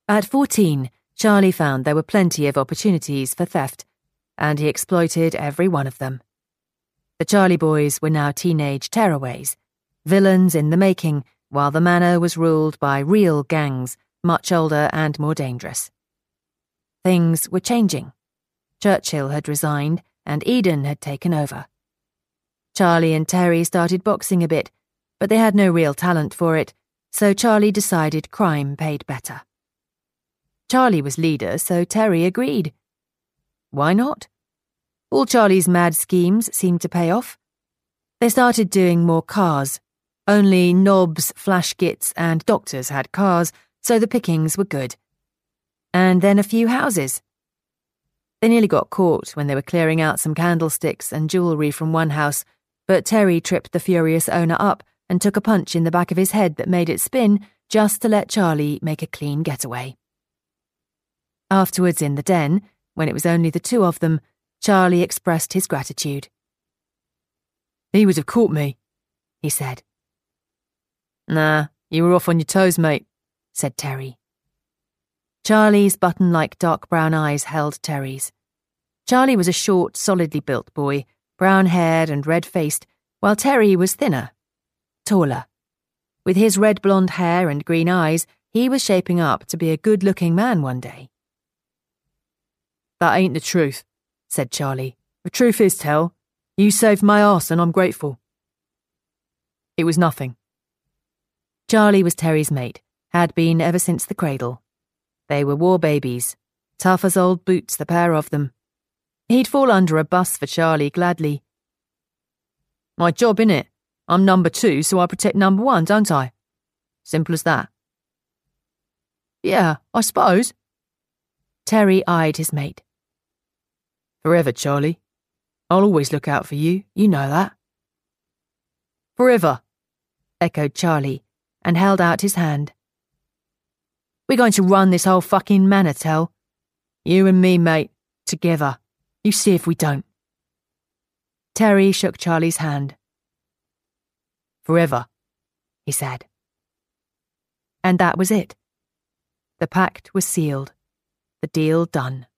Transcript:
At 14, Charlie found there were plenty of opportunities for theft, and he exploited every one of them. The Charlie boys were now teenage tearaways, villains in the making, while the manor was ruled by real gangs, much older and more dangerous. Things were changing. Churchill had resigned, and Eden had taken over. Charlie and Terry started boxing a bit, but they had no real talent for it, so Charlie decided crime paid better. Charlie was leader, so Terry agreed. Why not? All Charlie's mad schemes seemed to pay off. They started doing more cars. Only knobs, flashgits, and doctors had cars, so the pickings were good. And then a few houses. They nearly got caught when they were clearing out some candlesticks and jewellery from one house, but Terry tripped the furious owner up and took a punch in the back of his head that made it spin just to let Charlie make a clean getaway. Afterwards in the den, when it was only the two of them, Charlie expressed his gratitude. "He would have caught me," he said. "Nah, you were off on your toes, mate," said Terry. Charlie's button-like dark brown eyes held Terry's. Charlie was a short, solidly built boy, brown-haired and red-faced, while Terry was thinner, taller. With his red blonde hair and green eyes, he was shaping up to be a good-looking man one day. "That ain't the truth," said Charlie. "The truth is, Tell, you saved my arse and I'm grateful." "It was nothing." Charlie was Terry's mate, had been ever since the cradle. They were war babies, tough as old boots, the pair of them. He'd fall under a bus for Charlie gladly. "My job, innit? I'm number 2, so I protect number 1, don't I? Simple as that." "Yeah, I suppose." Terry eyed his mate. "Forever, Charlie. I'll always look out for you, you know that." "Forever," echoed Charlie, and held out his hand. "We're going to run this whole fucking manor, Tell. You and me, mate, together. You see if we don't." Terry shook Charlie's hand. "Forever," he said. And that was it. The pact was sealed, the deal done.